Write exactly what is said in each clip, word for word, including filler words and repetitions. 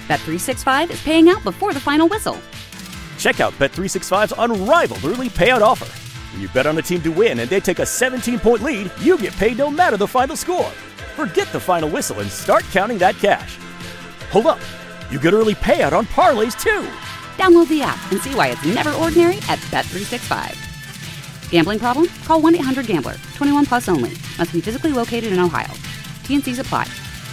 Bet three sixty-five is paying out before the final whistle. Check out Bet three sixty-five's unrivaled early payout offer. When you bet on a team to win and they take a seventeen-point lead, you get paid no matter the final score. Forget the final whistle and start counting that cash. Hold up. You get early payout on parlays, too. Download the app and see why it's never ordinary at Bet three sixty-five. Gambling problem? Call one eight hundred gambler. twenty-one plus only. Must be physically located in Ohio. T N Cs apply.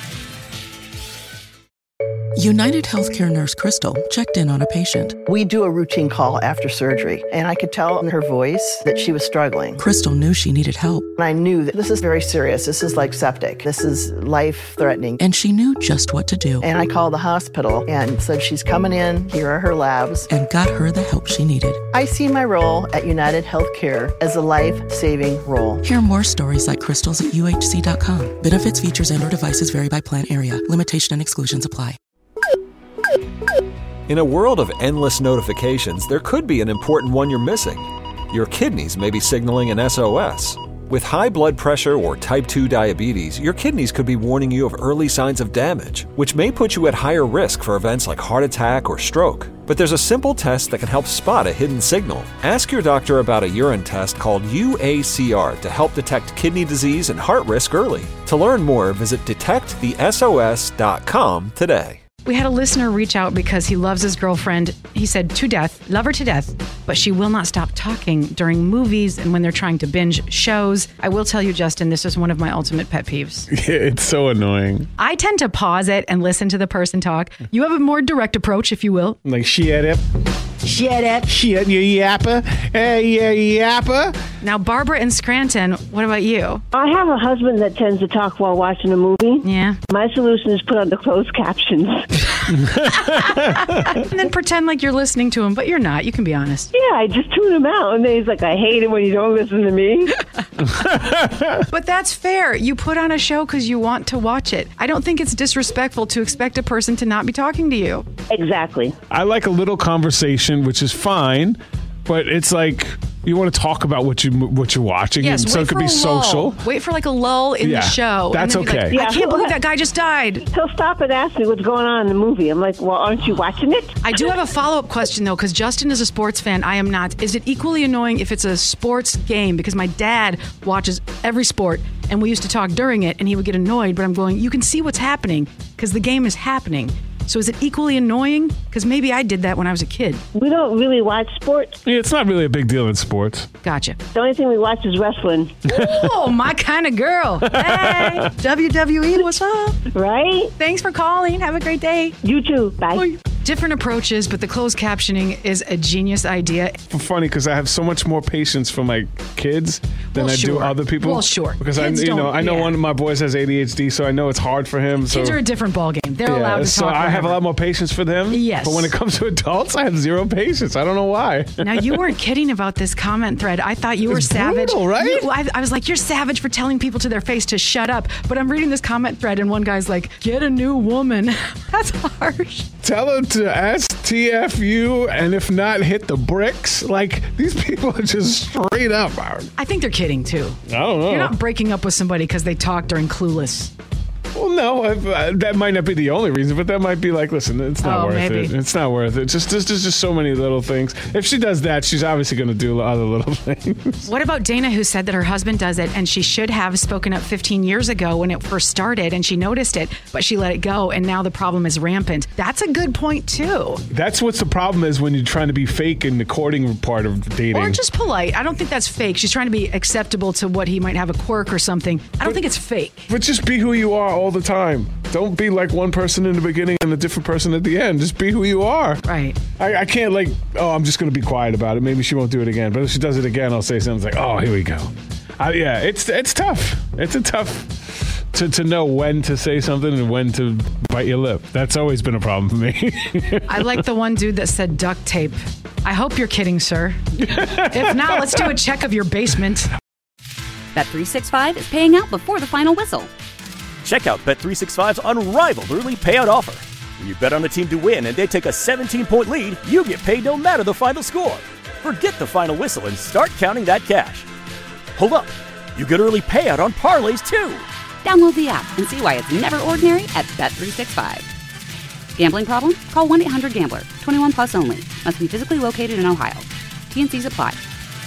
United Healthcare nurse Crystal checked in on a patient. We do a routine call after surgery, and I could tell in her voice that she was struggling. Crystal knew she needed help. And I knew that this is very serious. This is like septic. This is life-threatening. And she knew just what to do. And I called the hospital and said, she's coming in. Here are her labs. And got her the help she needed. I see my role at United Healthcare as a life-saving role. Hear more stories like Crystal's at U H C dot com. Benefits, features, and or devices vary by plan area. Limitation and exclusions apply. In a world of endless notifications, there could be an important one you're missing. Your kidneys may be signaling an S O S. With high blood pressure or type two diabetes, your kidneys could be warning you of early signs of damage, which may put you at higher risk for events like heart attack or stroke. But there's a simple test that can help spot a hidden signal. Ask your doctor about a urine test called U A C R to help detect kidney disease and heart risk early. To learn more, visit detect the S O S dot com today. We had a listener reach out because he loves his girlfriend. He said, to death, love her to death, but she will not stop talking during movies and when they're trying to binge shows. I will tell you, Justin, this is one of my ultimate pet peeves. It's so annoying. I tend to pause it and listen to the person talk. You have a more direct approach, if you will. Like, shit up. Shut up. Shit, you yapper. Hey, you yapper. Now, Barbara in Scranton, what about you? I have a husband that tends to talk while watching a movie. Yeah. My solution is put on the closed captions. And then pretend like you're listening to him, but you're not. You can be honest. Yeah, I just tune him out. And then he's like, I hate it when you don't listen to me. But that's fair. You put on a show because you want to watch it. I don't think it's disrespectful to expect a person to not be talking to you. Exactly. I like a little conversation, which is fine, but it's like you want to talk about what you what you're watching, Yes, and so wait it could for be a social. lull. Wait for like a lull in Yeah, the show. that's and then be okay. Like, Yeah, I can't he'll- believe that guy just died. He'll stop and ask me what's going on in the movie. I'm like, well, aren't you watching it? I do have a follow-up question, though, because Justin is a sports fan. I am not. Is it equally annoying if it's a sports game? Because my dad watches every sport, and we used to talk during it, and he would get annoyed. But I'm going, you can see what's happening because the game is happening. So is it equally annoying? Because maybe I did that when I was a kid. We don't really watch sports. Yeah, it's not really a big deal in sports. Gotcha. The only thing we watch is wrestling. Oh, my kind of girl. Hey, W W E, what's up? Right? Thanks for calling. Have a great day. You too. Bye. Bye. Different approaches, but the closed captioning is a genius idea. It's funny because I have so much more patience for my kids than Well, I do sure. other people. Well, sure. Because I, Kids you know, don't- I know yeah. one of my boys has A D H D, so I know it's hard for him. So Kids are a different ballgame. They're yeah, allowed to so talk. I have a whenever. lot more patience for them. Yes. But when it comes to adults, I have zero patience. I don't know why. Now, you weren't kidding about this comment thread. I thought you were It's savage. brutal, right? You- I, I was like, you're savage for telling people to their face to shut up. But I'm reading this comment thread, and one guy's like, get a new woman. That's harsh. Tell them to S T F U, and if not, hit the bricks. Like, these people are just straight up. I think they're kidding, too. I don't know. You're not breaking up with somebody because they talk during Clueless. Well, no, I've, uh, that might not be the only reason, but that might be like, listen, it's not Oh, worth maybe. it. It's not worth it. Just there's, there's just so many little things. If she does that, she's obviously going to do other little things. What about Dana, who said that her husband does it and she should have spoken up fifteen years ago when it first started and she noticed it, but she let it go and now the problem is rampant? That's a good point, too. That's what's the problem is when you're trying to be fake in the courting part of dating. Or just polite. I don't think that's fake. She's trying to be acceptable to what he might have a quirk or something. I don't think it's fake. But just be who you are all the time. Don't be like one person in the beginning and a different person at the end. Just be who you are. Right. I, I can't like, oh, I'm just going to be quiet about it. Maybe she won't do it again. But if she does it again, I'll say something like, oh, here we go. I, yeah, it's it's tough. It's a tough to, to know when to say something and when to bite your lip. That's always been a problem for me. I like the one dude that said duct tape. I hope you're kidding, sir. If not, let's do a check of your basement. Bet three sixty-five is paying out before the final whistle. Check out Bet three sixty-five's unrivaled early payout offer. When you bet on a team to win and they take a seventeen-point lead, you get paid no matter the final score. Forget the final whistle and start counting that cash. Hold up. You get early payout on parlays, too. Download the app and see why it's never ordinary at Bet three sixty-five. Gambling problem? Call one eight hundred gambler. twenty-one plus only. Must be physically located in Ohio. T N Cs apply.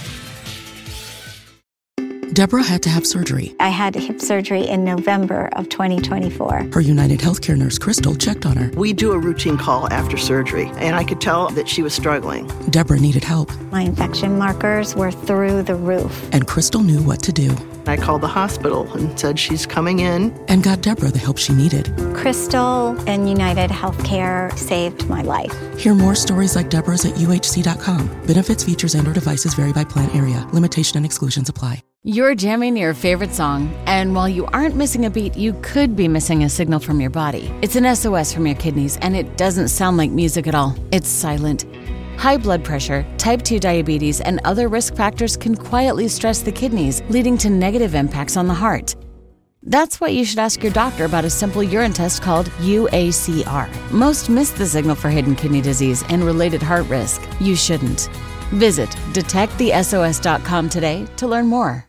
Deborah had to have surgery. I had hip surgery in November of twenty twenty-four. Her United Healthcare nurse, Crystal, checked on her. We do a routine call after surgery, and I could tell that she was struggling. Deborah needed help. My infection markers were through the roof. And Crystal knew what to do. I called the hospital and said she's coming in. And got Deborah the help she needed. Crystal and United Healthcare saved my life. Hear more stories like Deborah's at U H C dot com. Benefits, features, and or devices vary by plan area. Limitation and exclusions apply. You're jamming to your favorite song, and while you aren't missing a beat, you could be missing a signal from your body. It's an S O S from your kidneys, and it doesn't sound like music at all. It's silent. High blood pressure, type two diabetes, and other risk factors can quietly stress the kidneys, leading to negative impacts on the heart. That's why you should ask your doctor about a simple urine test called U A C R. Most miss the signal for hidden kidney disease and related heart risk. You shouldn't. Visit detect the S O S dot com today to learn more.